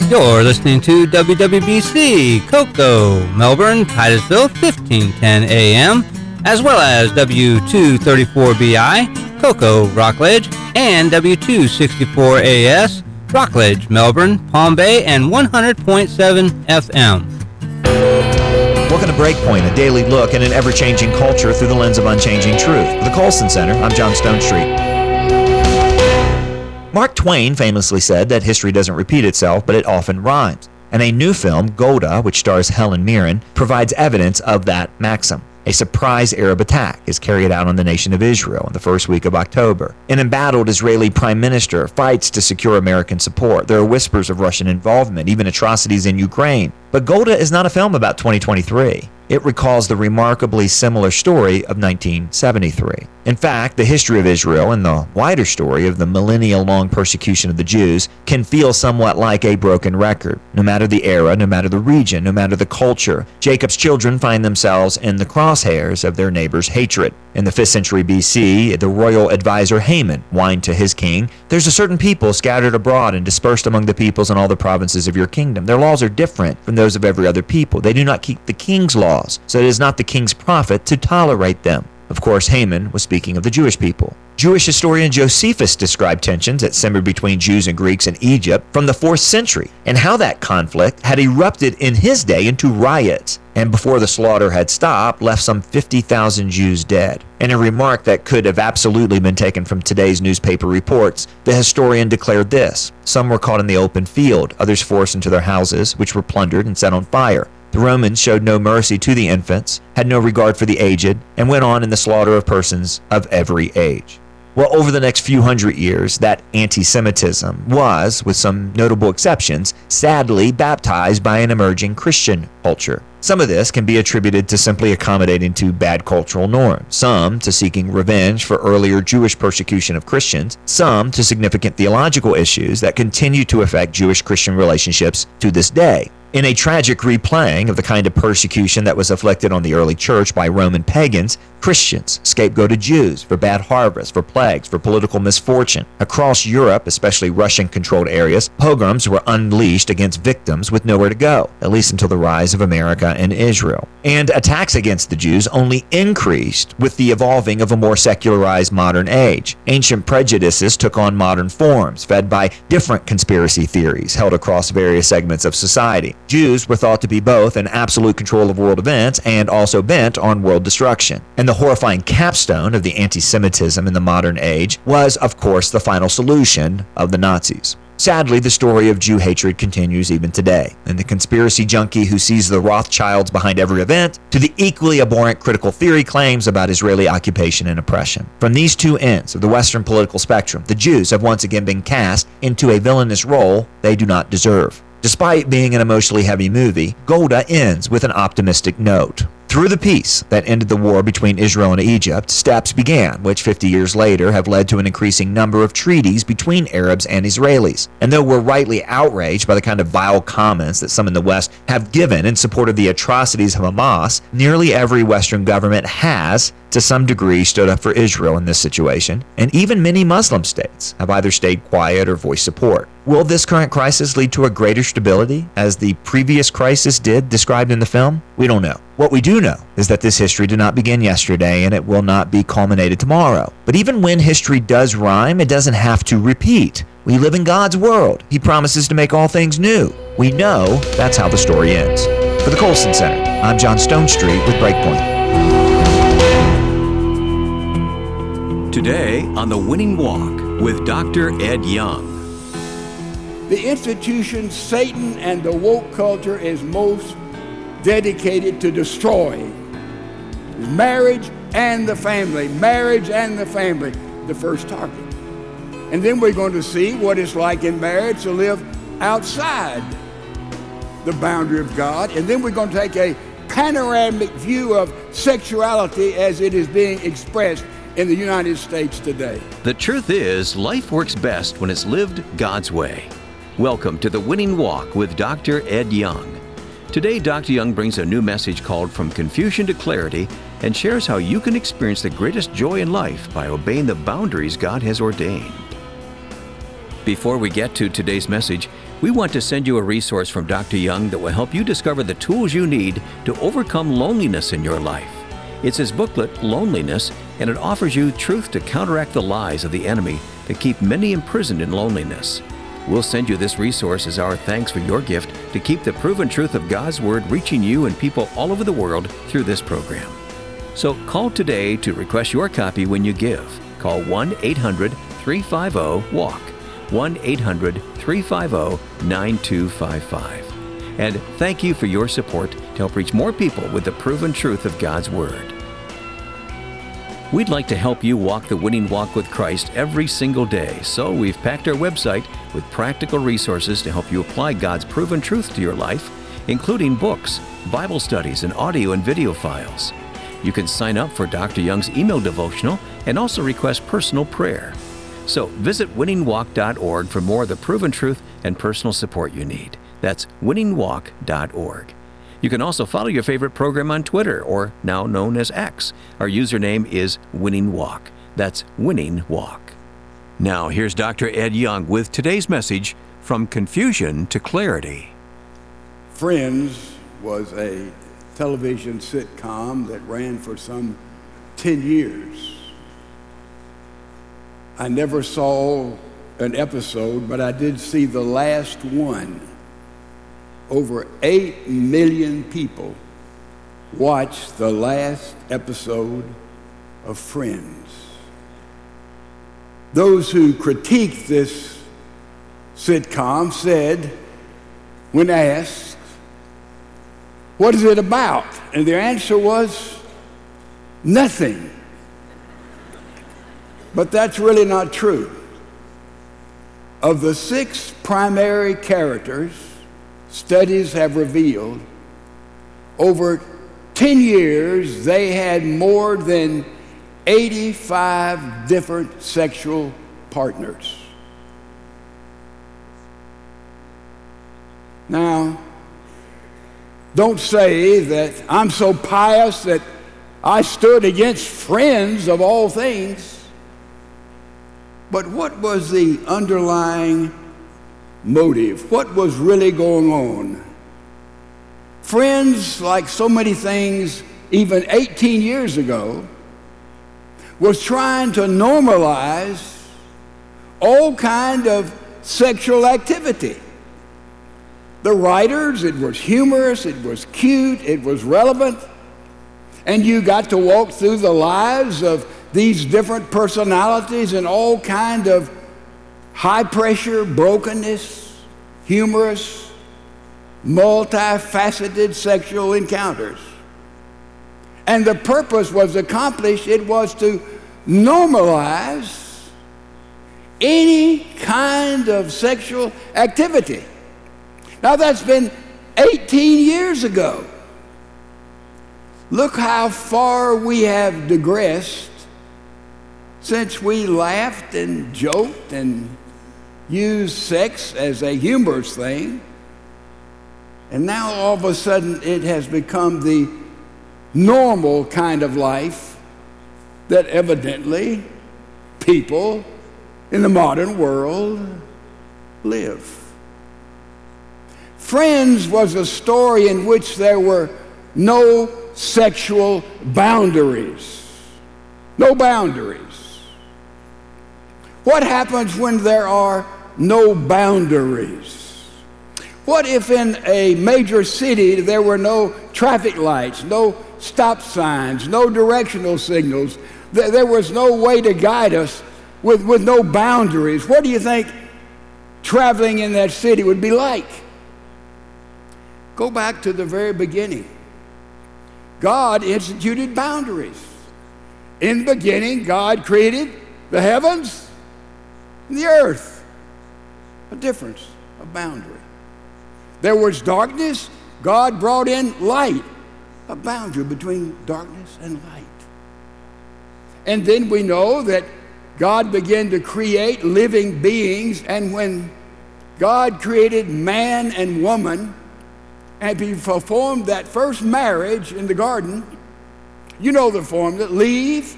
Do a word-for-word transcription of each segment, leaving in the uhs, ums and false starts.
You're listening to W W B C, Cocoa, Melbourne, Titusville, fifteen ten A M, as well as W two thirty-four B I, Cocoa, Rockledge, and W two sixty-four A S, Rockledge, Melbourne, Palm Bay, and one hundred point seven F M. Welcome to Breakpoint, a daily look at an ever-changing culture through the lens of unchanging truth. For the Colson Center, I'm John Stonestreet. Mark Twain famously said that history doesn't repeat itself, but it often rhymes. And a new film, Golda, which stars Helen Mirren, provides evidence of that maxim. A surprise Arab attack is carried out on the nation of Israel in the first week of October. An embattled Israeli prime minister fights to secure American support. There are whispers of Russian involvement, even atrocities in Ukraine. But Golda is not a film about twenty twenty-three. It recalls the remarkably similar story of nineteen seventy-three. In fact, the history of Israel and the wider story of the millennial-long persecution of the Jews can feel somewhat like a broken record. No matter the era, no matter the region, no matter the culture, Jacob's children find themselves in the crosshairs of their neighbor's hatred. In the fifth century B C, the royal advisor Haman whined to his king, "There's a certain people scattered abroad and dispersed among the peoples in all the provinces of your kingdom. Their laws are different from those of every other people. They do not keep the king's laws, so it is not the king's profit to tolerate them." Of course, Haman was speaking of the Jewish people. Jewish historian Josephus described tensions that simmered between Jews and Greeks in Egypt from the fourth century, and how that conflict had erupted in his day into riots, and before the slaughter had stopped, left some fifty thousand Jews dead. In a remark that could have absolutely been taken from today's newspaper reports, the historian declared this: "Some were caught in the open field, others forced into their houses, which were plundered and set on fire. The Romans showed no mercy to the infants, had no regard for the aged, and went on in the slaughter of persons of every age." Well, over the next few hundred years, that anti-Semitism was, with some notable exceptions, sadly baptized by an emerging Christian culture. Some of this can be attributed to simply accommodating to bad cultural norms, some to seeking revenge for earlier Jewish persecution of Christians, some to significant theological issues that continue to affect Jewish-Christian relationships to this day. In a tragic replaying of the kind of persecution that was inflicted on the early church by Roman pagans, Christians scapegoated Jews for bad harvests, for plagues, for political misfortune. Across Europe, especially Russian-controlled areas, pogroms were unleashed against victims with nowhere to go, at least until the rise of America and Israel. And attacks against the Jews only increased with the evolving of a more secularized modern age. Ancient prejudices took on modern forms, fed by different conspiracy theories held across various segments of society. Jews were thought to be both in absolute control of world events and also bent on world destruction. And the horrifying capstone of the anti-Semitism in the modern age was, of course, the final solution of the Nazis. Sadly, the story of Jew hatred continues even today, and the conspiracy junkie who sees the Rothschilds behind every event, to the equally abhorrent critical theory claims about Israeli occupation and oppression. From these two ends of the Western political spectrum, the Jews have once again been cast into a villainous role they do not deserve. Despite being an emotionally heavy movie, Golda ends with an optimistic note. Through the peace that ended the war between Israel and Egypt, steps began, which fifty years later have led to an increasing number of treaties between Arabs and Israelis. And though we're rightly outraged by the kind of vile comments that some in the West have given in support of the atrocities of Hamas, nearly every Western government has, to some degree, stood up for Israel in this situation, and even many Muslim states have either stayed quiet or voiced support. Will this current crisis lead to a greater stability, as the previous crisis did described in the film? We don't know. What we do know is that this history did not begin yesterday, and it will not be culminated tomorrow. But even when history does rhyme, it doesn't have to repeat. We live in God's world. He promises to make all things new. We know that's how the story ends. For the Colson Center, I'm John Stonestreet with Breakpoint. Today on The Winning Walk with Doctor Ed Young. The institution Satan and the woke culture is most dedicated to destroying is marriage and the family. Marriage and the family, the first target. And then we're going to see what it's like in marriage to live outside the boundary of God. And then we're going to take a panoramic view of sexuality as it is being expressed in the United States today. The truth is, life works best when it's lived God's way. Welcome to The Winning Walk with Doctor Ed Young. Today, Doctor Young brings a new message called From Confusion to Clarity and shares how you can experience the greatest joy in life by obeying the boundaries God has ordained. Before we get to today's message, We want to send you a resource from Doctor Young that will help you discover the tools you need to overcome loneliness in your life. It's his booklet, Loneliness, and it offers you truth to counteract the lies of the enemy that keep many imprisoned in loneliness. We'll send you this resource as our thanks for your gift to keep the proven truth of God's Word reaching you and people all over the world through this program. So call today to request your copy when you give. Call one eight hundred, three five zero, W A L K, one eight hundred, three five zero, nine two five five. And thank you for your support to help reach more people with the proven truth of God's Word. We'd like to help you walk the winning walk with Christ every single day, so we've packed our website with practical resources to help you apply God's proven truth to your life, including books, Bible studies, and audio and video files. You can sign up for Doctor Young's email devotional and also request personal prayer. So visit winning walk dot org for more of the proven truth and personal support you need. That's winning walk dot org. You can also follow your favorite program on Twitter, or now known as X. Our username is Winning Walk. That's Winning Walk. Now here's Doctor Ed Young with today's message, From Confusion to Clarity. Friends was a television sitcom that ran for some ten years. I never saw an episode, but I did see the last one. Over eight million people watched the last episode of Friends. Those who critiqued this sitcom said, when asked, "What is it about?" And their answer was, nothing. But that's really not true. Of the six primary characters, studies have revealed over ten years they had more than eighty-five different sexual partners. Now, don't say that I'm so pious that I stood against Friends of all things. But what was the underlying motive? What was really going on? Friends, like so many things even eighteen years ago, was trying to normalize all kind of sexual activity. The writers, it was humorous, it was cute, it was relevant, and you got to walk through the lives of these different personalities and all kind of high pressure, brokenness, humorous, multifaceted sexual encounters. And the purpose was accomplished. It was to normalize any kind of sexual activity. Now that's been eighteen years ago. Look how far we have digressed since we laughed and joked and used sex as a humorous thing. And now all of a sudden it has become the normal kind of life that evidently people in the modern world live. Friends was a story in which there were no sexual boundaries. No boundaries. What happens when there are no boundaries? What if in a major city there were no traffic lights, no stop signs, no directional signals? There was no way to guide us with, with no boundaries. What do you think traveling in that city would be like? Go back to the very beginning. God instituted boundaries. In the beginning, God created the heavens and the earth. A difference, a boundary. There was darkness. God brought in light. A boundary between darkness and light. And then we know that God began to create living beings, and when God created man and woman, and he performed that first marriage in the garden, you know the formula: leave,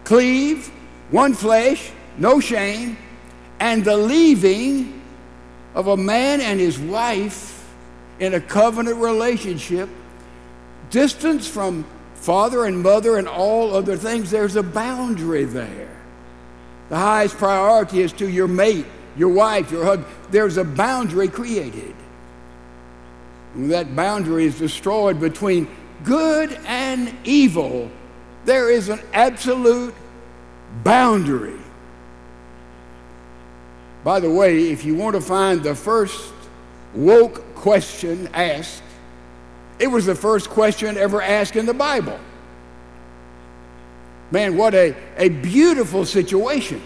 cleave, one flesh, no shame, and the leaving of a man and his wife in a covenant relationship, distance from father and mother and all other things, there's a boundary there. The highest priority is to your mate, your wife, your husband. There's a boundary created. When that boundary is destroyed between good and evil, there is an absolute boundary. By the way, if you want to find the first woke question asked, it was the first question ever asked in the Bible. Man, what a, a beautiful situation.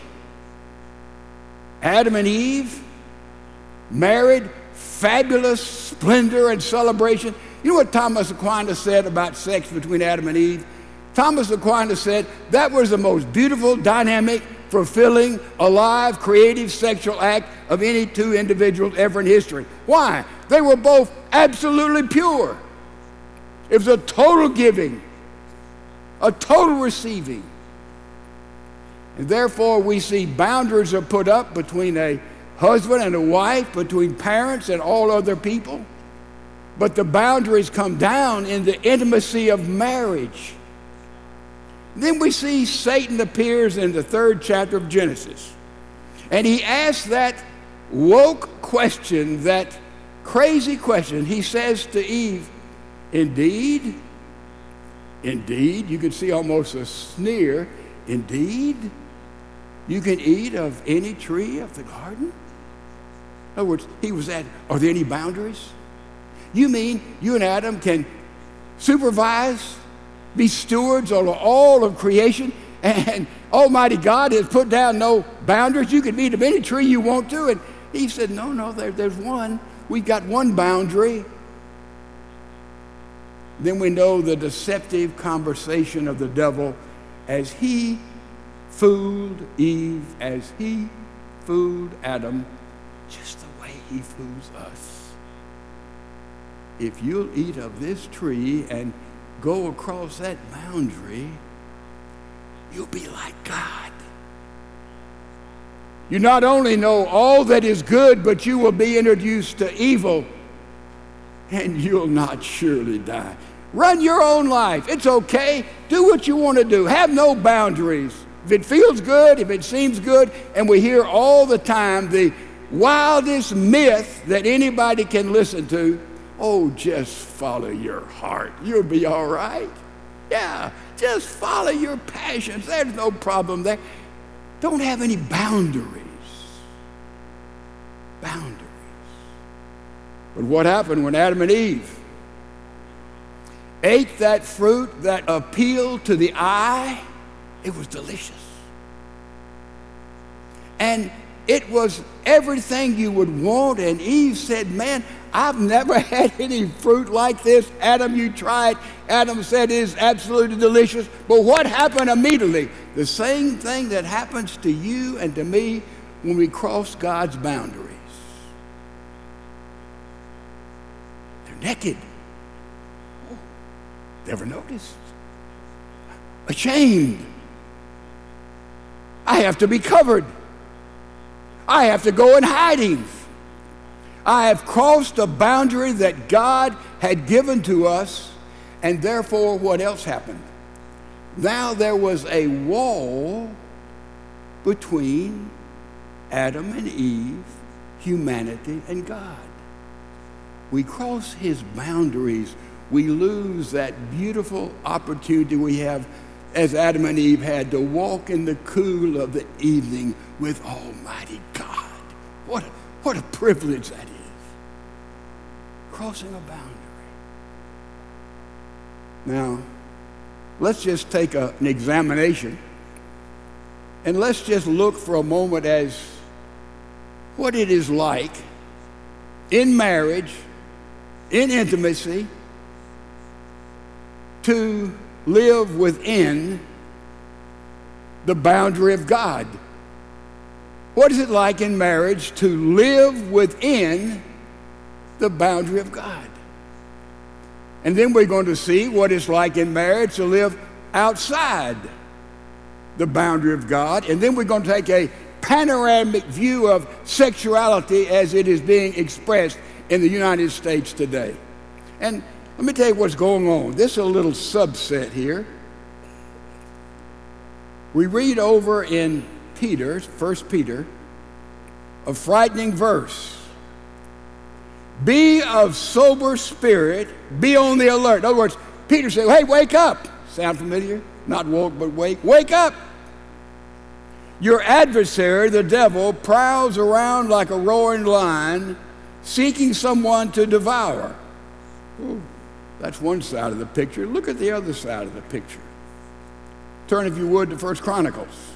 Adam and Eve, married, fabulous splendor and celebration. You know what Thomas Aquinas said about sex between Adam and Eve? Thomas Aquinas said that was the most beautiful, dynamic, fulfilling, alive, creative sexual act of any two individuals ever in history. Why? They were both absolutely pure. It was a total giving, a total receiving. And therefore we see boundaries are put up between a husband and a wife, between parents and all other people. But the boundaries come down in the intimacy of marriage. Then we see Satan appears in the third chapter of Genesis. And he asks that woke question, that crazy question. He says to Eve, indeed, indeed, you can see almost a sneer, indeed, you can eat of any tree of the garden? In other words, he was at, are there any boundaries? You mean you and Adam can supervise, be stewards over all of creation, and Almighty God has put down no boundaries? You can eat of any tree you want to. And he said, no, no, there, there's one. We've got one boundary. Then we know the deceptive conversation of the devil as he fooled Eve, as he fooled Adam, just the way he fools us. If you'll eat of this tree and go across that boundary, you'll be like God. You not only know all that is good, but you will be introduced to evil, and you'll not surely die. Run your own life. It's okay. Do what you want to do. Have no boundaries. If it feels good, if it seems good, and we hear all the time the wildest myth that anybody can listen to, oh, just follow your heart. You'll be all right. Yeah, just follow your passions. There's no problem there. Don't have any boundaries. Boundaries. But what happened when Adam and Eve ate that fruit that appealed to the eye? It was delicious. And it was everything you would want. And Eve said, man, I've never had any fruit like this. Adam, you tried. Adam said it is absolutely delicious. But what happened immediately? The same thing that happens to you and to me when we cross God's boundaries. They're naked. Oh, never noticed. Ashamed. I have to be covered. I have to go in hiding. I have crossed a boundary that God had given to us, and therefore what else happened? Now there was a wall between Adam and Eve, humanity and God. We cross his boundaries. We lose that beautiful opportunity we have as Adam and Eve had to walk in the cool of the evening with Almighty God. What a, what a privilege that is. Crossing a boundary. Now, let's just take a, an examination, and let's just look for a moment as what it is like in marriage, in intimacy, to live within the boundary of God. What is it like in marriage to live within the boundary of God? And then we're going to see what it's like in marriage to live outside the boundary of God. And then we're going to take a panoramic view of sexuality as it is being expressed in the United States today. And let me tell you what's going on. This is a little subset here. We read over in Peter, First Peter, a frightening verse. Be of sober spirit, be on the alert. In other words, Peter said, hey, wake up. Sound familiar? Not woke, but wake. Wake up. Your adversary, the devil, prowls around like a roaring lion, seeking someone to devour. Ooh, that's one side of the picture. Look at the other side of the picture. Turn, if you would, to First Chronicles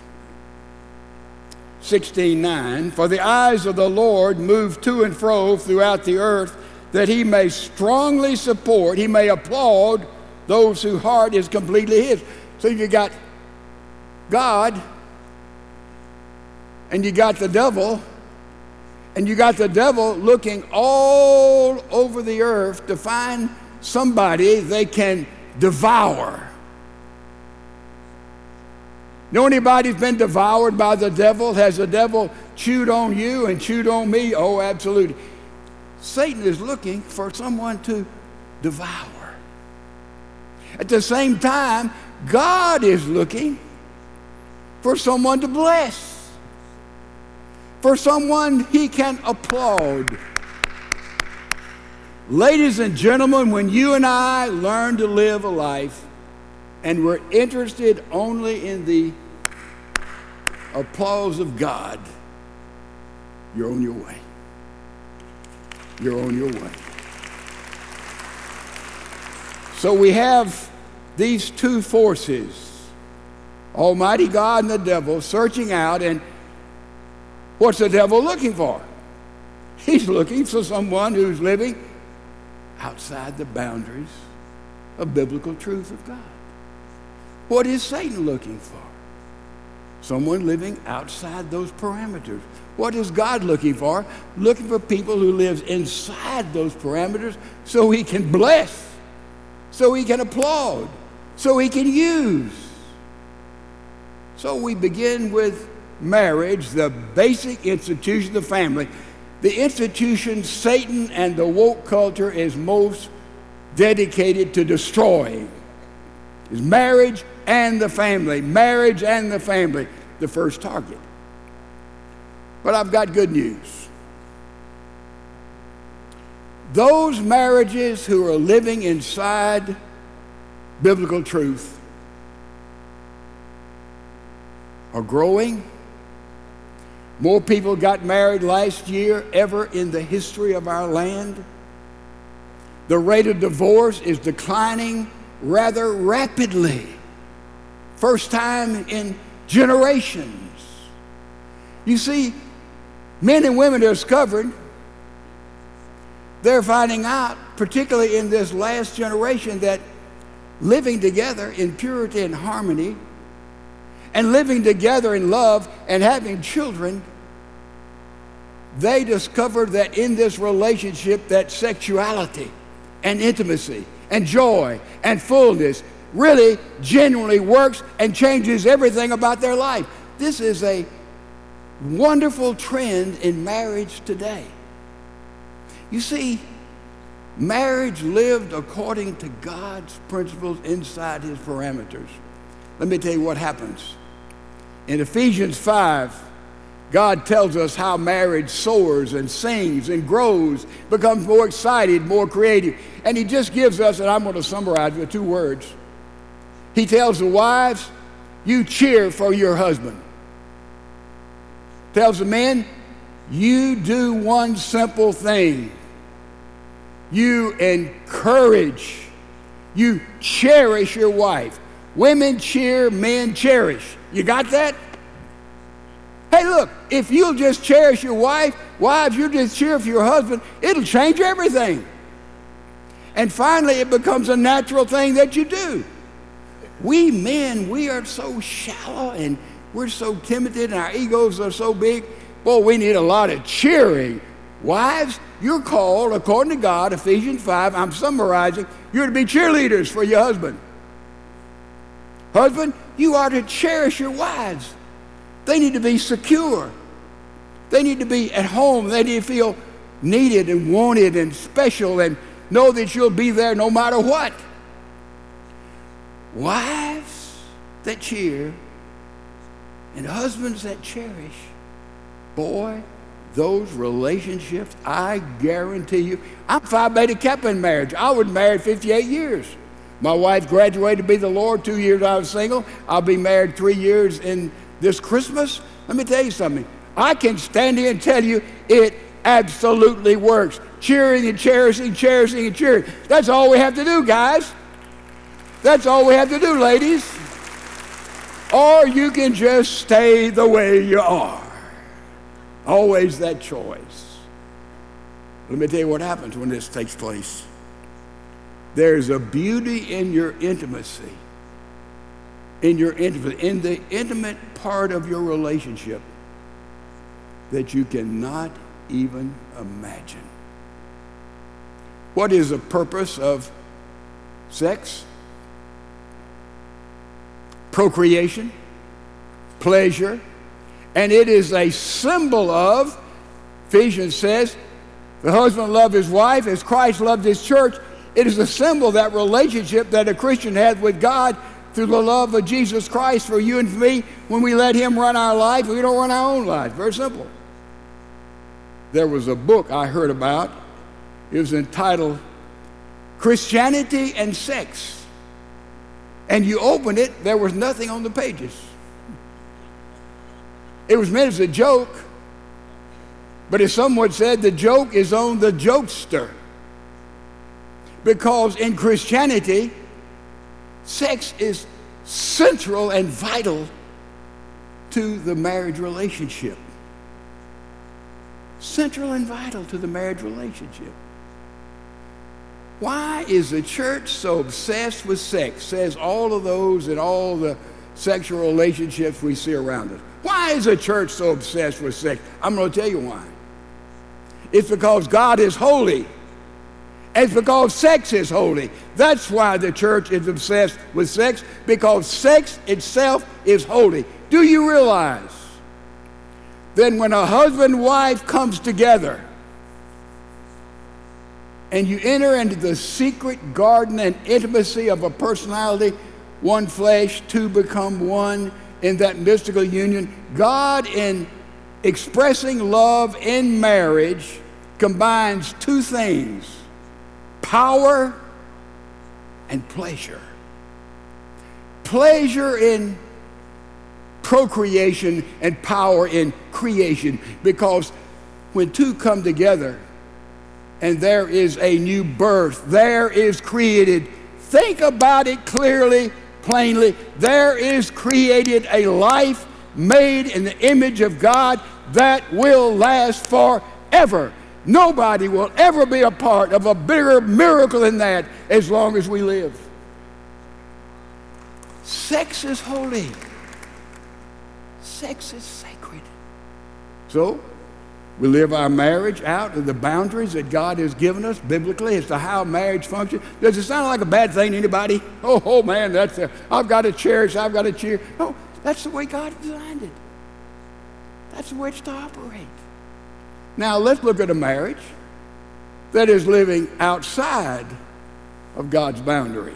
sixteen nine. For the eyes of the Lord move to and fro throughout the earth, that he may strongly support, he may applaud those whose heart is completely his. So you got God, and you got the devil, and you got the devil looking all over the earth to find somebody they can devour. Know anybody who's been devoured by the devil? Has the devil chewed on you and chewed on me? Oh, absolutely. Satan is looking for someone to devour. At the same time, God is looking for someone to bless, for someone he can applaud. Ladies and gentlemen, when you and I learn to live a life and we're interested only in the applause of God, you're on your way. You're on your way. So we have these two forces, Almighty God and the devil, searching out, and what's the devil looking for? He's looking for someone who's living outside the boundaries of biblical truth of God. What is Satan looking for? Someone living outside those parameters. What is God looking for? Looking for people who live inside those parameters so he can bless, so he can applaud, so he can use. So we begin with marriage, the basic institution of the family. The institution Satan and the woke culture is most dedicated to destroying is marriage and the family. Marriage and the family, the first target. But I've got good news. Those marriages who are living inside biblical truth are growing. More people got married last year ever in the history of our land. The rate of divorce is declining rather rapidly. First time in generations. You see, men and women are discovering, they're finding out, particularly in this last generation, that living together in purity and harmony and living together in love and having children, they discovered that in this relationship that sexuality and intimacy and joy and fullness really genuinely works and changes everything about their life. This is a wonderful trend in marriage today. You see, marriage lived according to God's principles inside his parameters. Let me tell you what happens. In Ephesians five, God tells us how marriage soars and sings and grows, becomes more excited, more creative. And he just gives us, and I'm going to summarize with two words. He tells the wives, you cheer for your husband. Tells the men, you do one simple thing. You encourage, you cherish your wife. Women cheer, men cherish. You got that? Hey, look, if you'll just cherish your wife, wives, you just cheer for your husband, it'll change everything. And finally, it becomes a natural thing that you do. We men, we are so shallow and we're so timid and our egos are so big. Boy, we need a lot of cheering. Wives, you're called, according to God, Ephesians five, I'm summarizing, you're to be cheerleaders for your husband. Husband, you are to cherish your wives. They need to be secure. They need to be at home. They need to feel needed and wanted and special and know that you'll be there no matter what. Wives that cheer and husbands that cherish, boy, those relationships, I guarantee you. I'm Phi Beta Kappa in marriage. I was married fifty-eight years. My wife graduated to be the Lord. Two years I was single. I'll be married three years in this Christmas. Let me tell you something. I can stand here and tell you it absolutely works. Cheering and cherishing, cherishing and cheering. That's all we have to do, guys. That's all we have to do, ladies. Or you can just stay the way you are. Always that choice. Let me tell you what happens when this takes place. There's a beauty in your intimacy, in your intimacy, in the intimate part of your relationship that you cannot even imagine. What is the purpose of sex? Procreation, pleasure, and it is a symbol of, Ephesians says, the husband loved his wife as Christ loved his church. It is a symbol, that relationship that a Christian has with God through the love of Jesus Christ for you and for me. When we let him run our life, we don't run our own life. Very simple. There was a book I heard about. It was entitled Christianity and Sex. And you open it, there was nothing on the pages. It was meant as a joke, but as someone said, the joke is on the jokester. Because in Christianity, sex is central and vital to the marriage relationship. Central and vital to the marriage relationship. Why is the church so obsessed with sex? Says all of those and all the sexual relationships we see around us. Why is the church so obsessed with sex? I'm going to tell you why. It's because God is holy. It's because sex is holy. That's why the church is obsessed with sex, because sex itself is holy. Do you realize that when a husband and wife comes together and you enter into the secret garden and intimacy of a personality, one flesh, two become one in that mystical union, God, in expressing love in marriage, combines two things: power and pleasure. Pleasure in procreation and power in creation. Because when two come together and there is a new birth, there is created, think about it clearly, plainly, there is created a life made in the image of God that will last forever. Nobody will ever be a part of a bigger miracle than that as long as we live. Sex is holy. Sex is sacred. So, we live our marriage out of the boundaries that God has given us biblically as to how marriage functions. Does it sound like a bad thing to anybody? Oh, oh man, that's a, I've got to cherish, I've got to cheer. No, that's the way God designed it. That's the way it's to operate. Now, let's look at a marriage that is living outside of God's boundaries.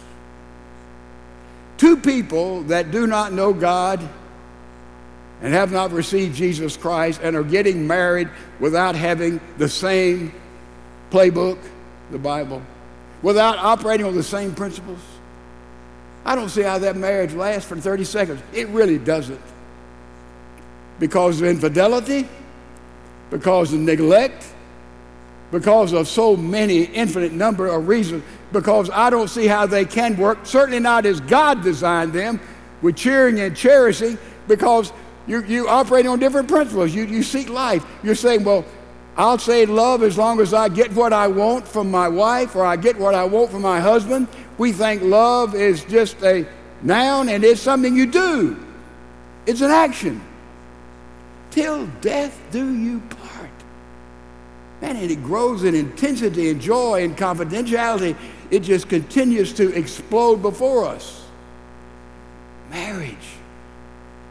Two people that do not know God and have not received Jesus Christ and are getting married without having the same playbook, the Bible, without operating on the same principles. I don't see how that marriage lasts for thirty seconds. It really doesn't. Because of infidelity, because of neglect, because of so many infinite number of reasons, because I don't see how they can work, certainly not as God designed them, with cheering and cherishing, because you, you operate on different principles. You, you seek life. You're saying, well, I'll say love as long as I get what I want from my wife or I get what I want from my husband. We think love is just a noun and it's something you do. It's an action. Till death do you part. Man, and it grows in intensity and joy and confidentiality. It just continues to explode before us. Marriage.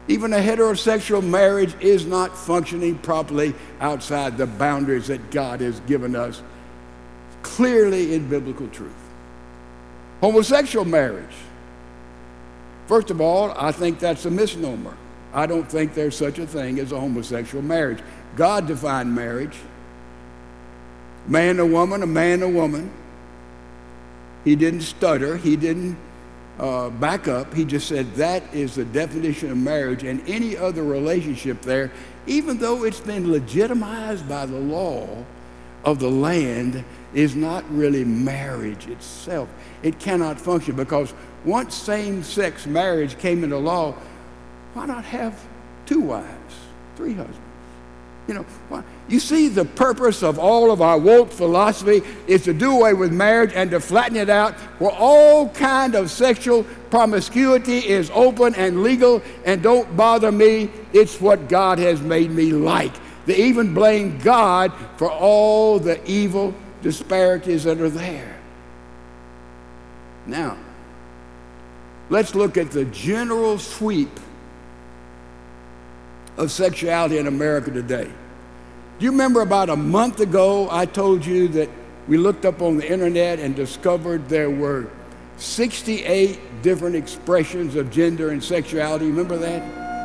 Even a heterosexual marriage is not functioning properly outside the boundaries that God has given us clearly in biblical truth. Homosexual marriage. First of all, I think that's a misnomer. I don't think there's such a thing as a homosexual marriage. God defined marriage. Man and woman, a man and woman. He didn't stutter. He didn't uh, back up. He just said that is the definition of marriage, and any other relationship there, even though it's been legitimized by the law of the land, is not really marriage itself. It cannot function, because once same-sex marriage came into law, why not have two wives, three husbands? You know, why? You see, the purpose of all of our woke philosophy is to do away with marriage and to flatten it out, where all kind of sexual promiscuity is open and legal, and don't bother me, it's what God has made me like. They even blame God for all the evil disparities that are there. Now, let's look at the general sweep of sexuality in America today. Do you remember about a month ago I told you that we looked up on the internet and discovered there were sixty-eight different expressions of gender and sexuality? Remember that?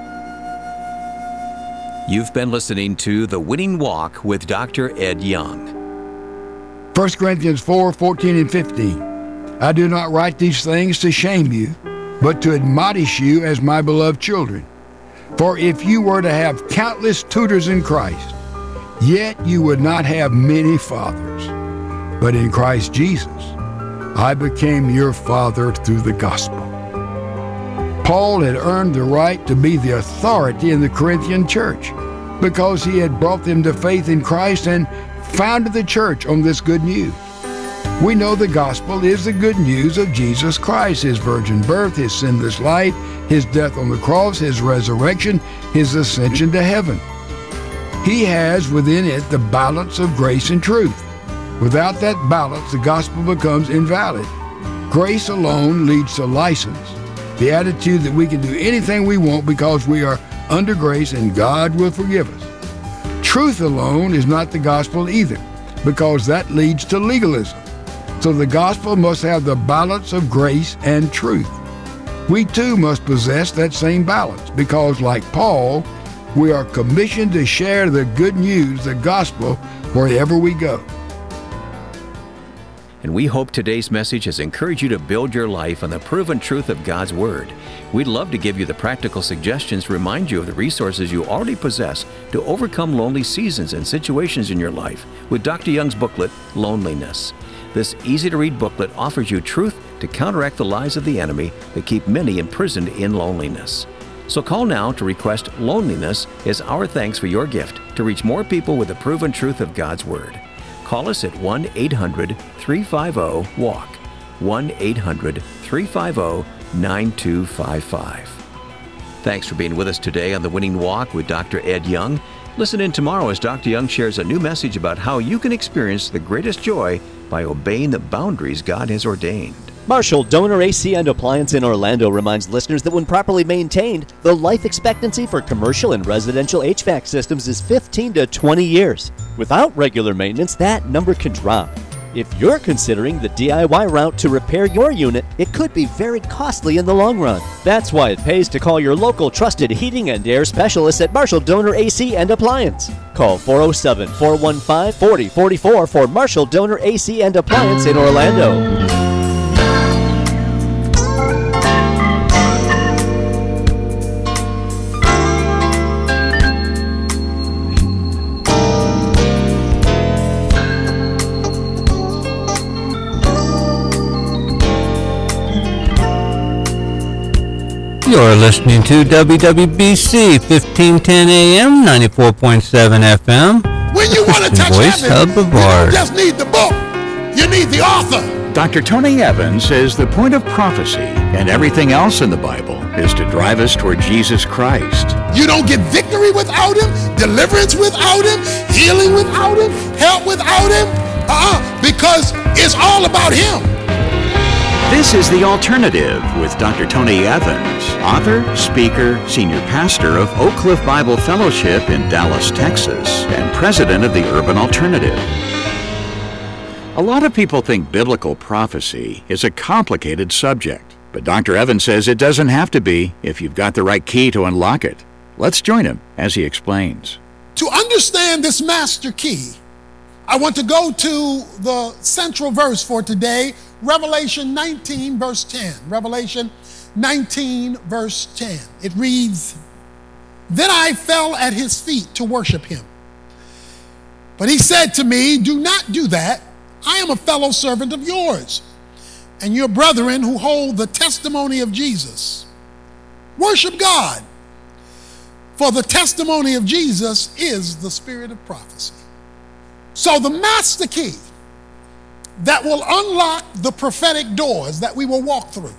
You've been listening to The Winning Walk with Doctor Ed Young. First Corinthians four, fourteen and fifteen. I do not write these things to shame you, but to admonish you as my beloved children. For if you were to have countless tutors in Christ, yet you would not have many fathers. But in Christ Jesus, I became your father through the gospel. Paul had earned the right to be the authority in the Corinthian church because he had brought them to faith in Christ and founded the church on this good news. We know the gospel is the good news of Jesus Christ, his virgin birth, his sinless life, his death on the cross, his resurrection, his ascension to heaven. He has within it the balance of grace and truth. Without that balance, the gospel becomes invalid. Grace alone leads to license, the attitude that we can do anything we want because we are under grace and God will forgive us. Truth alone is not the gospel either, because that leads to legalism. So the gospel must have the balance of grace and truth. We too must possess that same balance because, like Paul, we are commissioned to share the good news, the gospel, wherever we go. And we hope today's message has encouraged you to build your life on the proven truth of God's Word. We'd love to give you the practical suggestions, remind you of the resources you already possess to overcome lonely seasons and situations in your life with Doctor Young's booklet, Loneliness. This easy-to-read booklet offers you truth to counteract the lies of the enemy that keep many imprisoned in loneliness. So call now to request Loneliness as our thanks for your gift to reach more people with the proven truth of God's Word. Call us at one eight hundred, three five zero, W A L K, one eight hundred, three five zero, nine two five five. Thanks for being with us today on The Winning Walk with Doctor Ed Young. Listen in tomorrow as Doctor Young shares a new message about how you can experience the greatest joy by obeying the boundaries God has ordained. Marshall Donor A C and Appliance in Orlando reminds listeners that when properly maintained, the life expectancy for commercial and residential H V A C systems is fifteen to twenty years. Without regular maintenance, that number can drop. If you're considering the D I Y route to repair your unit, it could be very costly in the long run. That's why it pays to call your local trusted heating and air specialists at Marshall Donor A C and Appliance. Call four oh seven, four one five, four oh four four for Marshall Donor A C and Appliance in Orlando. You're listening to W W B C fifteen ten A M, ninety-four point seven F M. When you want to touch Voice heaven, Hub of you don't Art. just need the book, you need the author. Doctor Tony Evans says the point of prophecy and everything else in the Bible is to drive us toward Jesus Christ. You don't get victory without him, deliverance without him, healing without him, help without him, uh-uh, because it's all about him. This is The Alternative with Doctor Tony Evans, author, speaker, senior pastor of Oak Cliff Bible Fellowship in Dallas, Texas, and president of the Urban Alternative. A lot of people think biblical prophecy is a complicated subject, but Doctor Evans says it doesn't have to be if you've got the right key to unlock it. Let's join him as he explains. To understand this master key, I want to go to the central verse for today, Revelation nineteen, verse ten. Revelation nineteen, verse ten. It reads, "Then I fell at his feet to worship him. But he said to me, 'Do not do that. I am a fellow servant of yours and your brethren who hold the testimony of Jesus. Worship God, for the testimony of Jesus is the spirit of prophecy.'" So the master key that will unlock the prophetic doors that we will walk through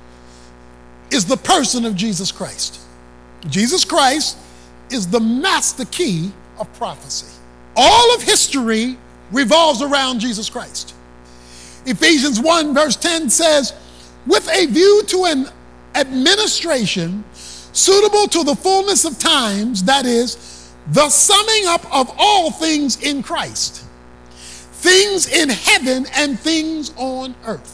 is the person of Jesus Christ. Jesus Christ is the master key of prophecy. All of history revolves around Jesus Christ. Ephesians one verse ten says, "With a view to an administration suitable to the fullness of times, that is, the summing up of all things in Christ, things in heaven and things on earth."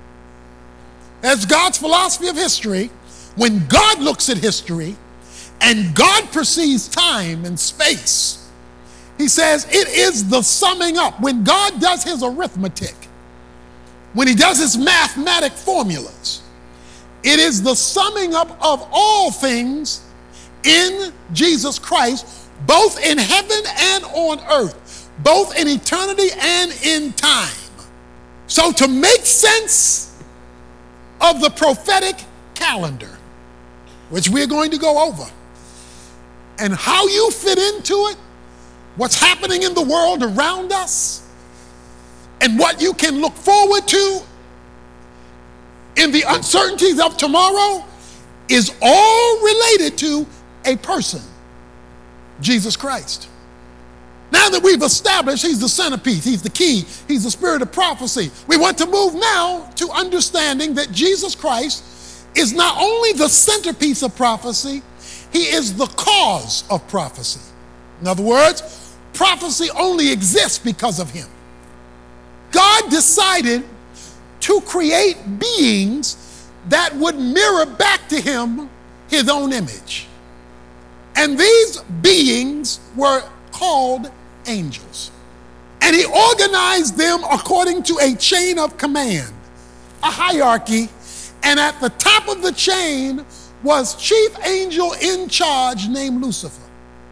That's God's philosophy of history. When God looks at history and God perceives time and space, he says it is the summing up. When God does his arithmetic, when he does his mathematic formulas, it is the summing up of all things in Jesus Christ, both in heaven and on earth, both in eternity and in time. So to make sense of the prophetic calendar, which we're going to go over, and how you fit into it, what's happening in the world around us, and what you can look forward to in the uncertainties of tomorrow, is all related to a person, Jesus Christ. Now that we've established he's the centerpiece, he's the key, he's the spirit of prophecy, we want to move now to understanding that Jesus Christ is not only the centerpiece of prophecy, he is the cause of prophecy. In other words, prophecy only exists because of him. God decided to create beings that would mirror back to him his own image. And these beings were called angels. And he organized them according to a chain of command, a hierarchy, and at the top of the chain was chief angel in charge named Lucifer.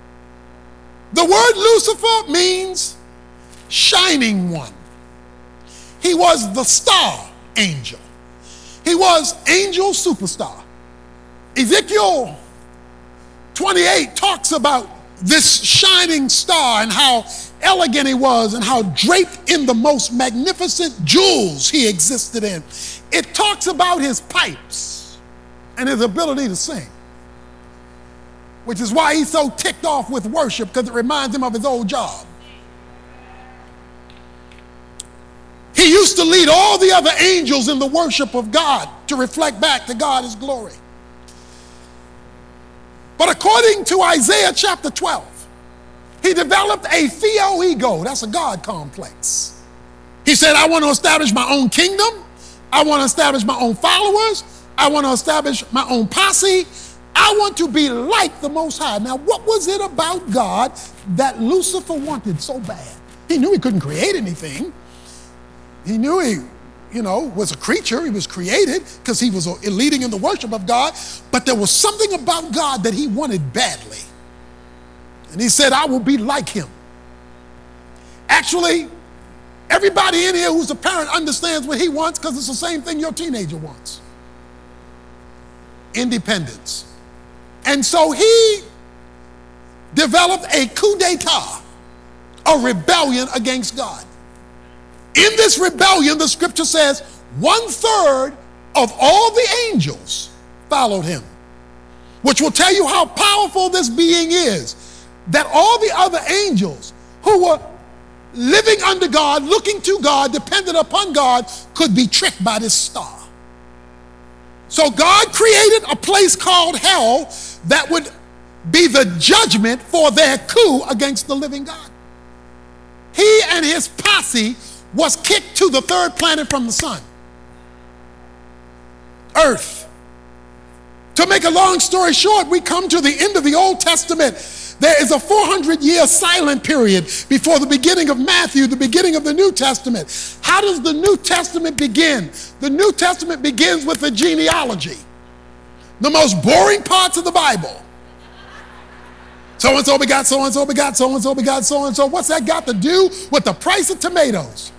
The word Lucifer means shining one. He was the star angel. He was angel superstar. Ezekiel twenty-eight talks about this shining star and how elegant he was and how draped in the most magnificent jewels he existed in. It talks about his pipes and his ability to sing, which is why he's so ticked off with worship, because it reminds him of his old job. He used to lead all the other angels in the worship of God to reflect back to God his glory. But according to Isaiah chapter twelve, he developed a theoego, that's a God complex. He said, I want to establish my own kingdom. I want to establish my own followers. I want to establish my own posse. I want to be like the Most High. Now, what was it about God that Lucifer wanted so bad? He knew he couldn't create anything. He knew he, you know, was a creature. He was created because he was leading in the worship of God. But there was something about God that he wanted badly. And he said, I will be like him. Actually, everybody in here who's a parent understands what he wants, because it's the same thing your teenager wants. Independence. And so he developed a coup d'etat, a rebellion against God. In this rebellion, the scripture says, one third of all the angels followed him, which will tell you how powerful this being is, that all the other angels who were living under God, looking to God, dependent upon God, could be tricked by this star. So God created a place called hell that would be the judgment for their coup against the living God. He and his posse was kicked to the third planet from the sun, Earth. To make a long story short, we come to the end of the Old Testament. There is a four hundred year silent period before the beginning of Matthew, the beginning of the New Testament. How does the New Testament begin? The New Testament begins with the genealogy, the most boring parts of the Bible. So-and-so begot so-and-so begot so-and-so begot so-and-so. What's that got to do with the price of tomatoes?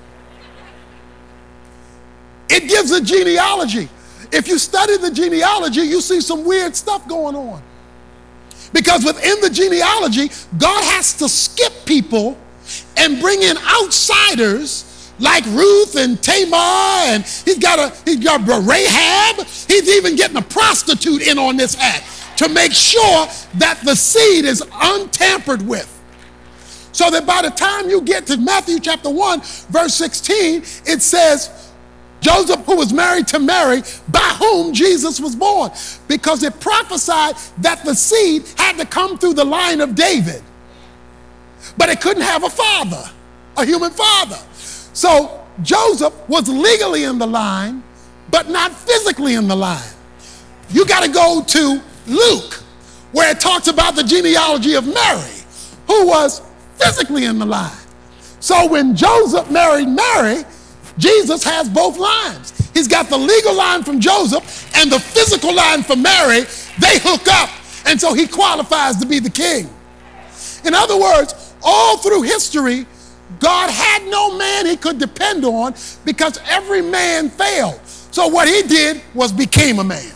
It gives a genealogy. If you study the genealogy, you see some weird stuff going on. Because within the genealogy, God has to skip people and bring in outsiders like Ruth and Tamar, and he's got a he's got Rahab. He's even getting a prostitute in on this act to make sure that the seed is untampered with. So that by the time you get to Matthew chapter one, verse sixteen, it says, Joseph, who was married to Mary, by whom Jesus was born, because it prophesied that the seed had to come through the line of David, but it couldn't have a father, a human father. So Joseph was legally in the line, but not physically in the line. You got to go to Luke, where it talks about the genealogy of Mary, who was physically in the line. So when Joseph married Mary, Jesus has both lines. He's got the legal line from Joseph and the physical line from Mary. They hook up, and so he qualifies to be the king. In other words, all through history, God had no man he could depend on because every man failed. So what he did was became a man.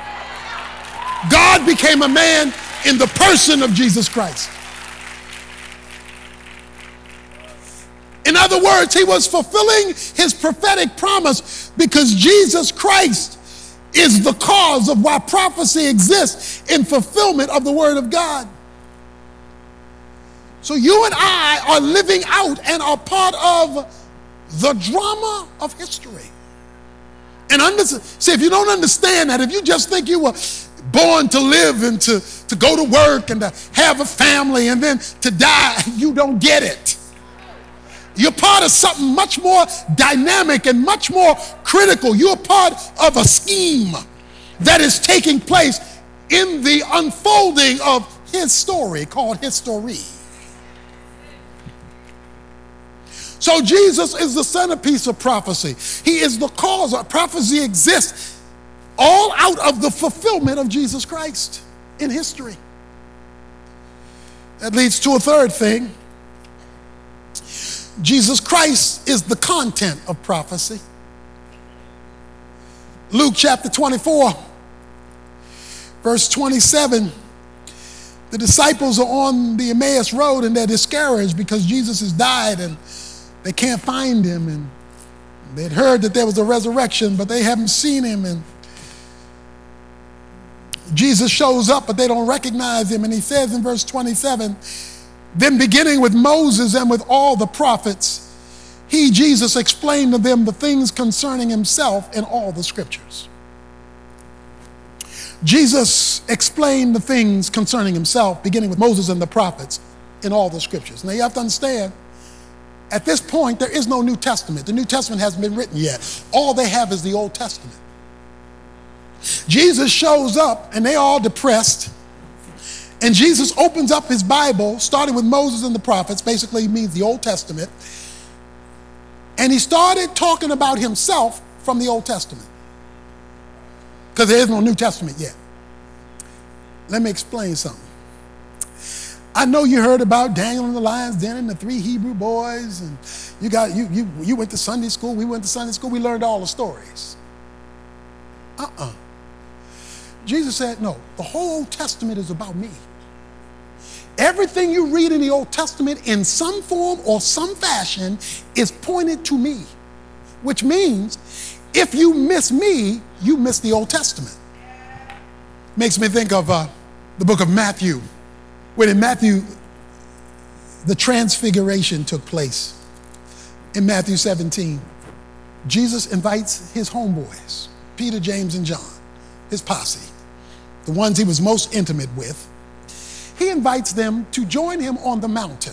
God became a man in the person of Jesus Christ. In other words, he was fulfilling his prophetic promise because Jesus Christ is the cause of why prophecy exists in fulfillment of the Word of God. So you and I are living out and are part of the drama of history. And understand, see, if you don't understand that, if you just think you were born to live and to, to go to work and to have a family and then to die, you don't get it. You're part of something much more dynamic and much more critical. You're part of a scheme that is taking place in the unfolding of his story called history. So Jesus is the centerpiece of prophecy. He is the cause of prophecy exists all out of the fulfillment of Jesus Christ in history. That leads to a third thing. Jesus Christ is the content of prophecy. Luke chapter twenty-four, verse twenty-seven. The disciples are on the Emmaus Road and they're discouraged because Jesus has died and they can't find him. And they'd heard that there was a resurrection, but they haven't seen him. And Jesus shows up, but they don't recognize him. And he says in verse twenty-seven, then beginning with Moses and with all the prophets, he, Jesus, explained to them the things concerning himself in all the scriptures. Jesus explained the things concerning himself, beginning with Moses and the prophets, in all the scriptures. Now you have to understand, at this point, there is no New Testament. The New Testament hasn't been written yet. All they have is the Old Testament. Jesus shows up and they're all depressed. And Jesus opens up his Bible, starting with Moses and the prophets, basically he means the Old Testament. And he started talking about himself from the Old Testament. Because there is no New Testament yet. Let me explain something. I know you heard about Daniel and the lion's den and the three Hebrew boys, and you got you you you went to Sunday school, we went to Sunday school, we learned all the stories. Uh-uh. Jesus said, no, the whole Old Testament is about me. Everything you read in the Old Testament in some form or some fashion is pointed to me, which means if you miss me, you miss the Old Testament. Makes me think of uh, the book of Matthew, where in Matthew, the transfiguration took place. In Matthew seventeen, Jesus invites his homeboys, Peter, James, and John, his posse, the ones he was most intimate with, he invites them to join him on the mountain.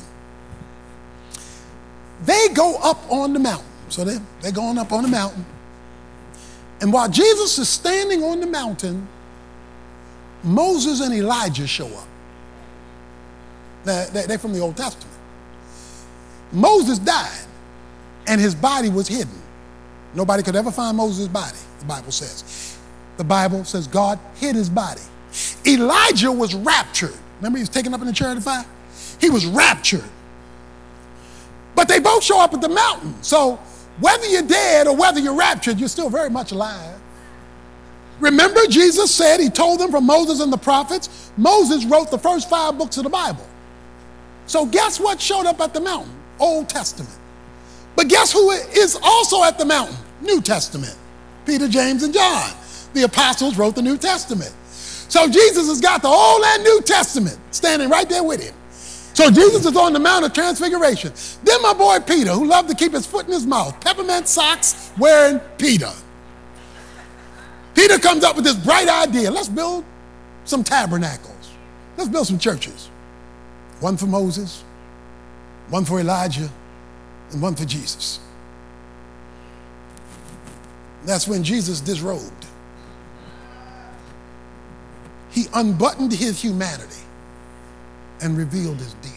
They go up on the mountain. So they, they're going up on the mountain. And while Jesus is standing on the mountain, Moses and Elijah show up. They're, they're from the Old Testament. Moses died, and his body was hidden. Nobody could ever find Moses' body, the Bible says. The Bible says God hid his body. Elijah was raptured. Remember he was taken up in the chariot of fire? He was raptured. But they both show up at the mountain. So whether you're dead or whether you're raptured, you're still very much alive. Remember, Jesus said, he told them from Moses and the prophets, Moses wrote the first five books of the Bible. So guess what showed up at the mountain? Old Testament. But guess who is also at the mountain? New Testament. Peter, James, and John. The apostles wrote the New Testament. So Jesus has got the Old and New Testament standing right there with him. So Jesus is on the Mount of Transfiguration. Then my boy Peter, who loved to keep his foot in his mouth, peppermint socks wearing Peter. Peter comes up with this bright idea. Let's build some tabernacles. Let's build some churches. One for Moses, one for Elijah, and one for Jesus. That's when Jesus disrobed. He unbuttoned his humanity and revealed his deity.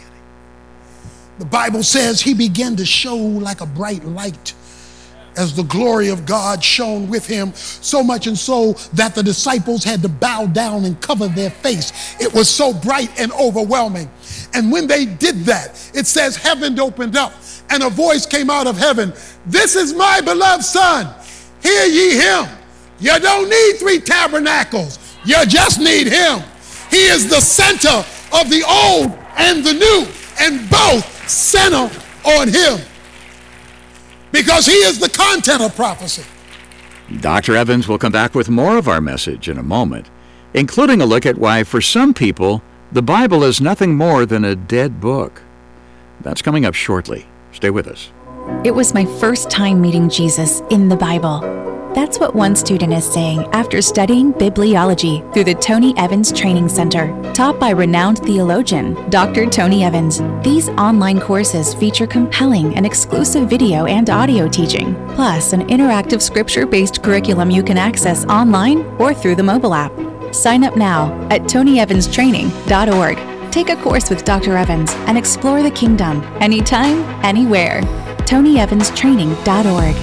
The Bible says he began to show like a bright light as the glory of God shone with him, so much and so that the disciples had to bow down and cover their face. It was so bright and overwhelming. And when they did that, it says heaven opened up and a voice came out of heaven. This is my beloved son. Hear ye him. You don't need three tabernacles. You just need him. He is the center of the old and the new, and both center on him, because he is the content of prophecy. Doctor Evans will come back with more of our message in a moment, including a look at why, for some people, the Bible is nothing more than a dead book. That's coming up shortly. Stay with us. It was my first time meeting Jesus in the Bible. That's what one student is saying after studying bibliology through the Tony Evans Training Center, taught by renowned theologian Doctor Tony Evans. These online courses feature compelling and exclusive video and audio teaching, plus an interactive scripture-based curriculum you can access online or through the mobile app. Sign up now at tony evans training dot org. Take a course with Doctor Evans and explore the kingdom anytime, anywhere. tony evans training dot org.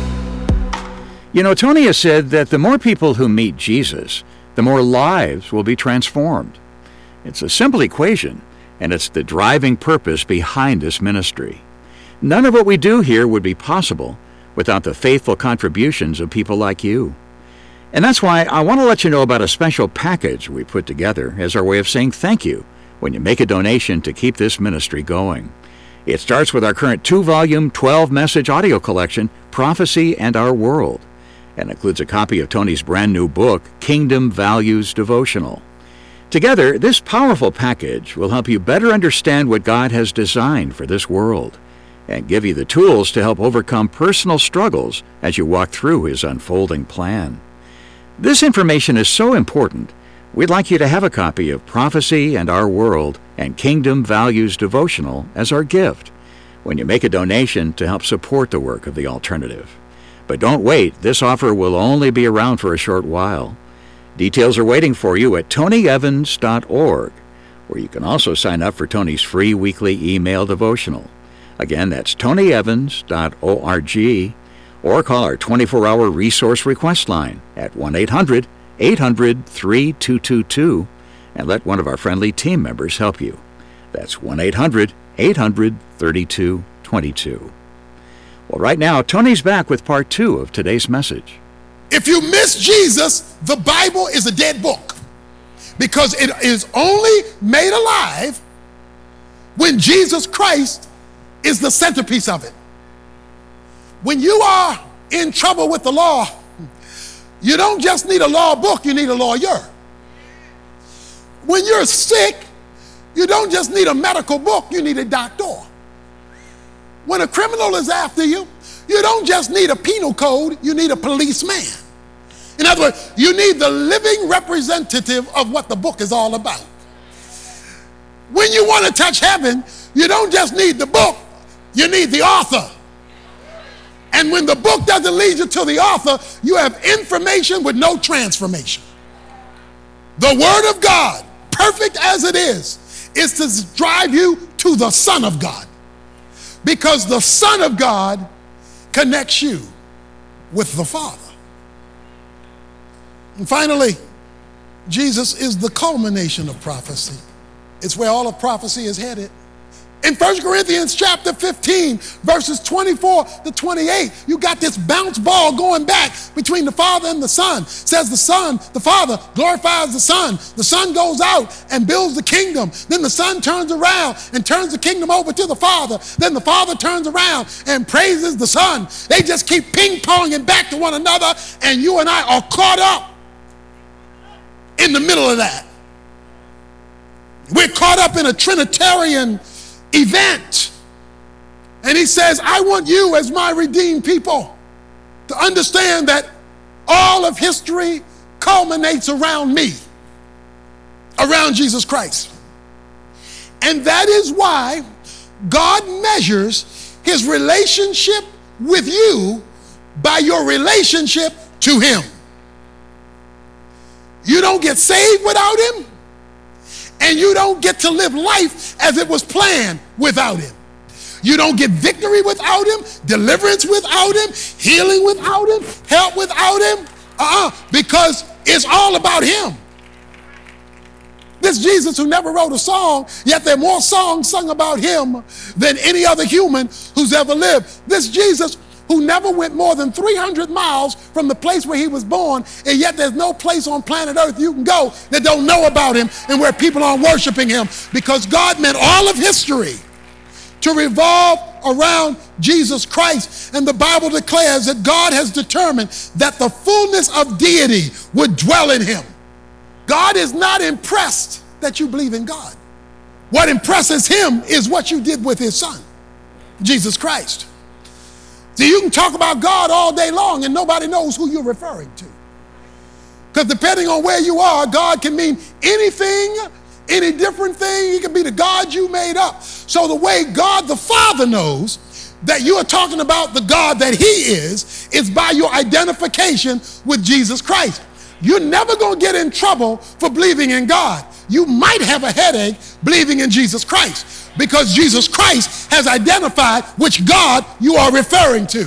You know, Tony has said that the more people who meet Jesus, the more lives will be transformed. It's a simple equation, and it's the driving purpose behind this ministry. None of what we do here would be possible without the faithful contributions of people like you. And that's why I want to let you know about a special package we put together as our way of saying thank you when you make a donation to keep this ministry going. It starts with our current two-volume, twelve-message audio collection, Prophecy and Our World, and includes a copy of Tony's brand new book, Kingdom Values Devotional. Together, this powerful package will help you better understand what God has designed for this world and give you the tools to help overcome personal struggles as you walk through his unfolding plan. This information is so important, we'd like you to have a copy of Prophecy and Our World and Kingdom Values Devotional as our gift when you make a donation to help support the work of the alternative. But don't wait, this offer will only be around for a short while. Details are waiting for you at tony evans dot org, where you can also sign up for Tony's free weekly email devotional. Again, that's tony evans dot org, or call our twenty-four hour resource request line at one eight hundred eight hundred three two two two and let one of our friendly team members help you. That's one eight hundred eight hundred thirty-two twenty-two. Well, right now, Tony's back with part two of today's message. If you miss Jesus, the Bible is a dead book, because it is only made alive when Jesus Christ is the centerpiece of it. When you are in trouble with the law, you don't just need a law book, you need a lawyer. When you're sick, you don't just need a medical book, you need a doctor. When a criminal is after you, you don't just need a penal code, you need a policeman. In other words, you need the living representative of what the book is all about. When you want to touch heaven, you don't just need the book, you need the author. And when the book doesn't lead you to the author, you have information with no transformation. The Word of God, perfect as it is, is to drive you to the Son of God. Because the Son of God connects you with the Father. And finally, Jesus is the culmination of prophecy. It's where all of prophecy is headed. In First Corinthians chapter fifteen, verses twenty-four to twenty-eight, you got this bounce ball going back between the Father and the Son. It says the Son, the Father glorifies the Son. The Son goes out and builds the kingdom. Then the Son turns around and turns the kingdom over to the Father. Then the Father turns around and praises the Son. They just keep ping-ponging back to one another, and you and I are caught up in the middle of that. We're caught up in a Trinitarian event. And he says, I want you as my redeemed people to understand that all of history culminates around me, around Jesus Christ. And that is why God measures his relationship with you by your relationship to him. You don't get saved without him, and you don't get to live life as it was planned without him. You don't get victory without him, deliverance without him, healing without him, help without him, uh-uh, because it's all about him. This Jesus who never wrote a song, yet there are more songs sung about him than any other human who's ever lived. This Jesus who never went more than three hundred miles from the place where he was born, and yet there's no place on planet Earth you can go that don't know about him and where people aren't worshiping him, because God meant all of history to revolve around Jesus Christ. And the Bible declares that God has determined that the fullness of deity would dwell in him. God is not impressed that you believe in God. What impresses him is what you did with his Son, Jesus Christ. See, you can talk about God all day long and nobody knows who you're referring to. Because depending on where you are, God can mean anything, any different thing. He can be the God you made up. So the way God the Father knows that you are talking about the God that he is, is by your identification with Jesus Christ. You're never going to get in trouble for believing in God. You might have a headache believing in Jesus Christ, because Jesus Christ has identified which God you are referring to.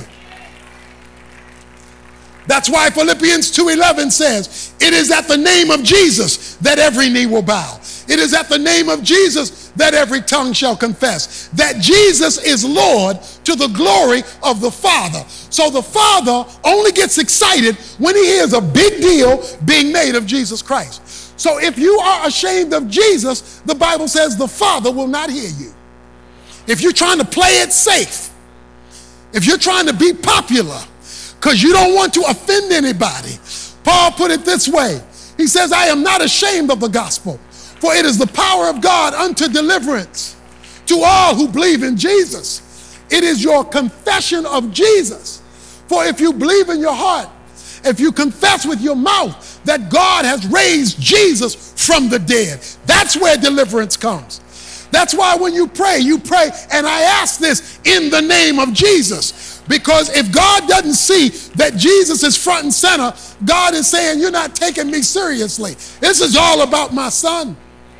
That's why Philippians two eleven says, it is at the name of Jesus that every knee will bow. It is at the name of Jesus that every tongue shall confess that Jesus is Lord, to the glory of the Father. So the Father only gets excited when he hears a big deal being made of Jesus Christ. So if you are ashamed of Jesus, the Bible says the Father will not hear you. If you're trying to play it safe, if you're trying to be popular because you don't want to offend anybody, Paul put it this way. He says, I am not ashamed of the gospel, for it is the power of God unto deliverance to all who believe in Jesus. It is your confession of Jesus. For if you believe in your heart, if you confess with your mouth that God has raised Jesus from the dead, that's where deliverance comes. That's why when you pray, you pray, and I ask this in the name of Jesus. Because if God doesn't see that Jesus is front and center, God is saying, you're not taking me seriously. This is all about my Son.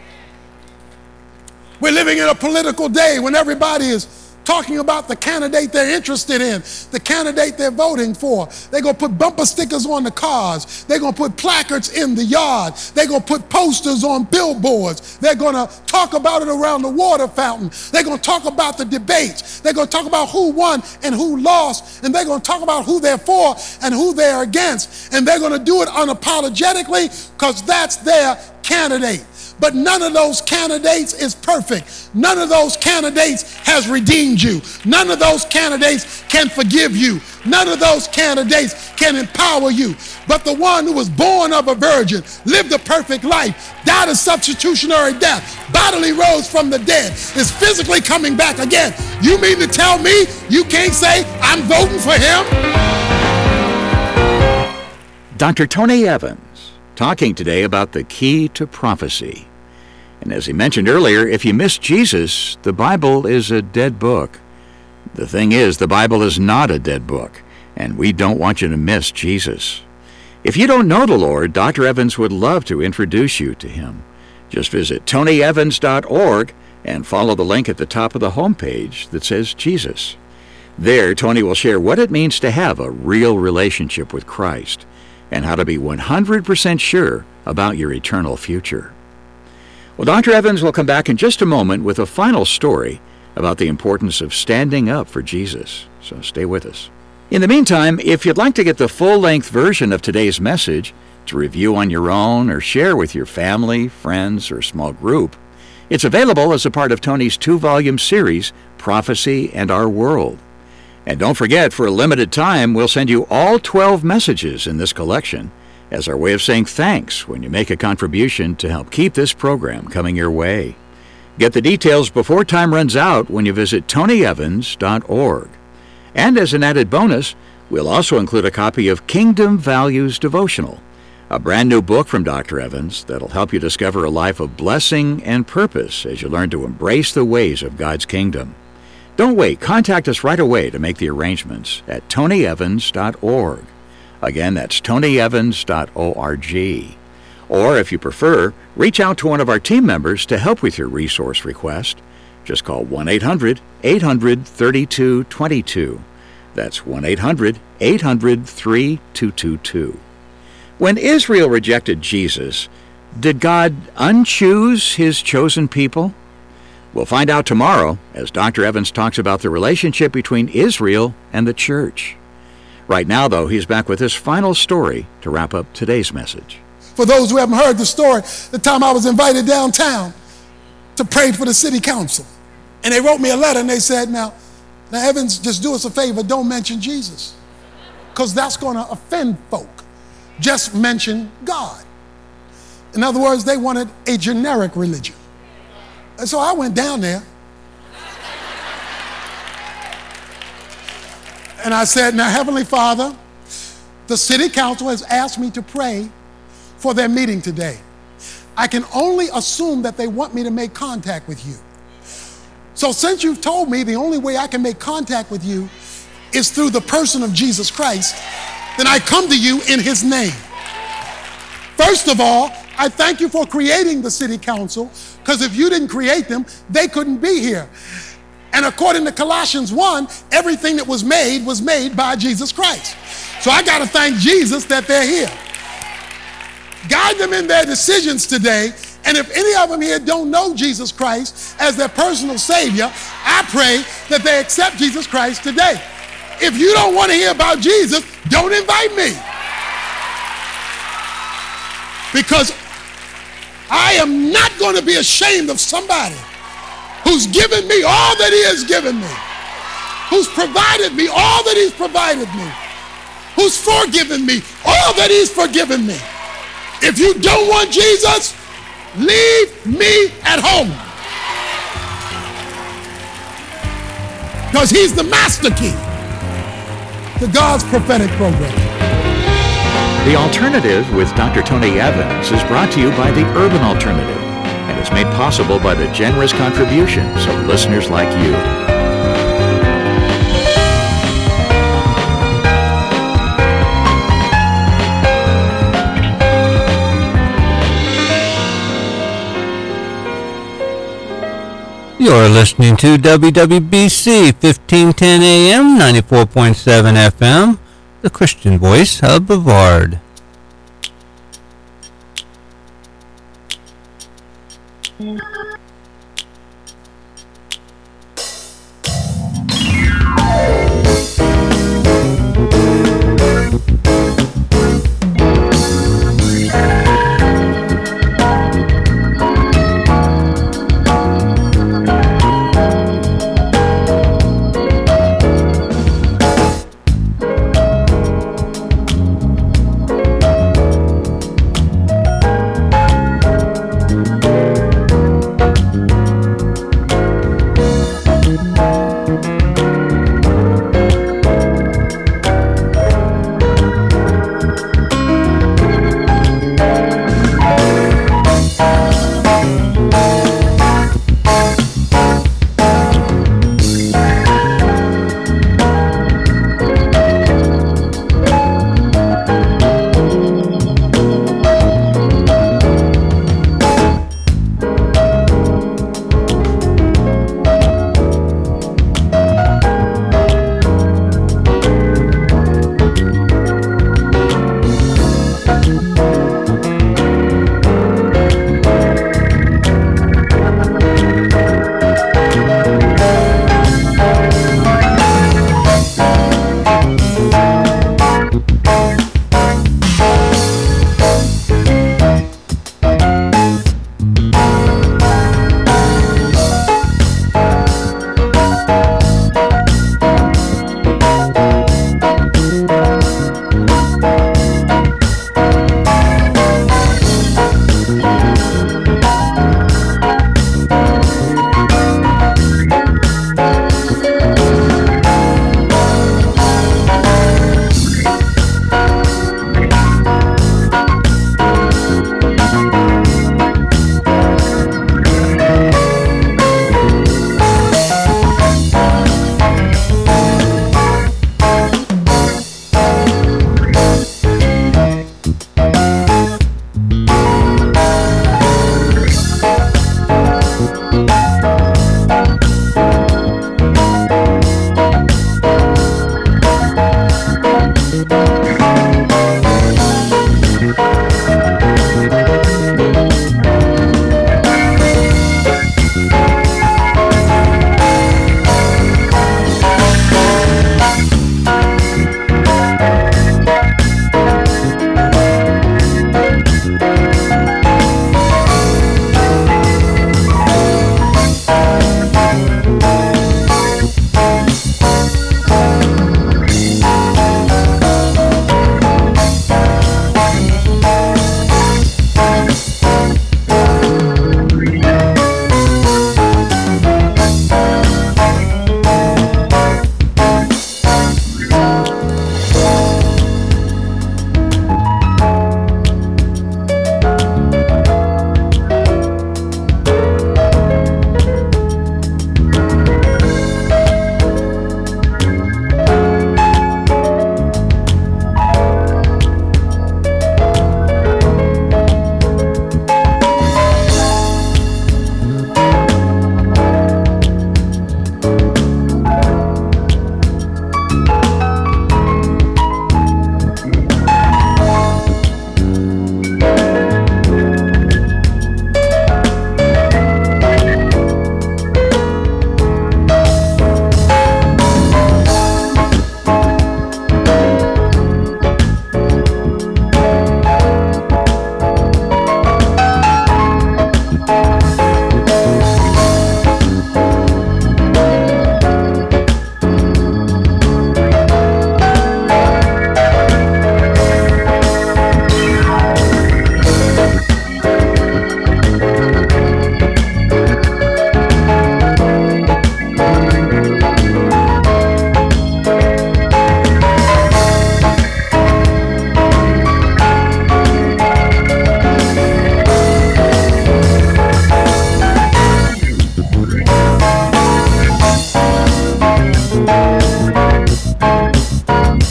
We're living in a political day when everybody is talking about the candidate they're interested in, the candidate they're voting for. They're going to put bumper stickers on the cars. They're going to put placards in the yard. They're going to put posters on billboards. They're going to talk about it around the water fountain. They're going to talk about the debates. They're going to talk about who won and who lost. And they're going to talk about who they're for and who they're against. And they're going to do it unapologetically because that's their candidate. But none of those candidates is perfect. None of those candidates has redeemed you. None of those candidates can forgive you. None of those candidates can empower you. But the one who was born of a virgin, lived a perfect life, died a substitutionary death, bodily rose from the dead, is physically coming back again. You mean to tell me you can't say, I'm voting for him? Doctor Tony Evans, talking today about the key to prophecy. And as he mentioned earlier, if you miss Jesus, the Bible is a dead book. The thing is, the Bible is not a dead book, and we don't want you to miss Jesus. If you don't know the Lord, Doctor Evans would love to introduce you to him. Just visit tony evans dot org and follow the link at the top of the homepage that says Jesus. There, Tony will share what it means to have a real relationship with Christ and how to be one hundred percent sure about your eternal future. Well, Doctor Evans will come back in just a moment with a final story about the importance of standing up for Jesus. So stay with us. In the meantime, if you'd like to get the full-length version of today's message to review on your own or share with your family, friends, or small group, it's available as a part of Tony's two-volume series, Prophecy and Our World. And don't forget, for a limited time, we'll send you all twelve messages in this collection as our way of saying thanks when you make a contribution to help keep this program coming your way. Get the details before time runs out when you visit tony evans dot org. And as an added bonus, we'll also include a copy of Kingdom Values Devotional, a brand new book from Doctor Evans that'll help you discover a life of blessing and purpose as you learn to embrace the ways of God's kingdom. Don't wait. Contact us right away to make the arrangements at tony evans dot org. Again, that's tony evans dot org. Or, if you prefer, reach out to one of our team members to help with your resource request. Just call one eight hundred eight hundred thirty-two twenty-two. That's one eight hundred eight hundred three two two two. When Israel rejected Jesus, did God unchoose his chosen people? We'll find out tomorrow as Doctor Evans talks about the relationship between Israel and the church. Right now, though, he's back with his final story to wrap up today's message. For those who haven't heard the story, the time I was invited downtown to pray for the city council. And they wrote me a letter and they said, now, now Evans, just do us a favor, don't mention Jesus. Because that's going to offend folk. Just mention God. In other words, they wanted a generic religion. And so I went down there and I said, now, Heavenly Father, the city council has asked me to pray for their meeting today. I can only assume that they want me to make contact with you. So since you've told me the only way I can make contact with you is through the person of Jesus Christ, then I come to you in his name. First of all, I thank you for creating the city council, because if you didn't create them, they couldn't be here. And according to Colossians one, everything that was made was made by Jesus Christ. So I got to thank Jesus that they're here. Guide them in their decisions today. And if any of them here don't know Jesus Christ as their personal Savior, I pray that they accept Jesus Christ today. If you don't want to hear about Jesus, don't invite me. Because I am not going to be ashamed of somebody who's given me all that he has given me, who's provided me all that he's provided me, who's forgiven me all that he's forgiven me. If you don't want Jesus, leave me at home. Because he's the master key to God's prophetic program. The Alternative with Doctor Tony Evans is brought to you by the Urban Alternative and is made possible by the generous contributions of listeners like you. You're listening to W W B C fifteen ten A M, ninety-four point seven F M, the Christian voice of Brevard. Mm.